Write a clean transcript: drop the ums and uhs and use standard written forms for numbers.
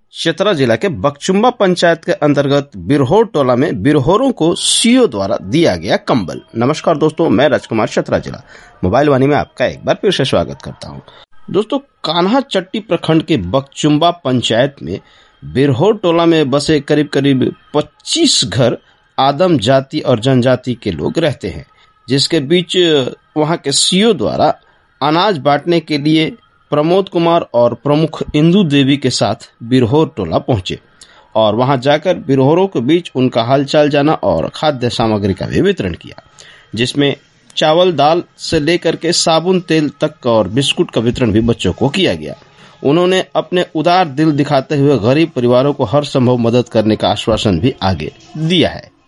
चतरा जिला के बकचुम्बा पंचायत के अंतर्गत बिरहोर टोला में बिरहोरों को सीओ द्वारा दिया गया कंबल। नमस्कार दोस्तों, मैं राजकुमार चतरा जिला मोबाइल वाणी में आपका एक बार फिर से स्वागत करता हूं। दोस्तों, कान्हा चट्टी प्रखंड के बकचुम्बा पंचायत में बिरहोर टोला में बसे करीब 25 घर आदम जाति और जनजाति के लोग रहते हैं, जिसके बीच वहां के सीओ द्वारा अनाज बांटने के लिए प्रमोद कुमार और प्रमुख इंदू देवी के साथ बिरहोर टोला पहुंचे और वहां जाकर बिरहोरों के बीच उनका हालचाल जाना और खाद्य सामग्री का भी वितरण किया, जिसमें चावल दाल से लेकर के साबुन तेल तक और बिस्कुट का वितरण भी बच्चों को किया गया। उन्होंने अपने उदार दिल दिखाते हुए गरीब परिवारों को हर संभव मदद करने का आश्वासन भी आगे दिया है।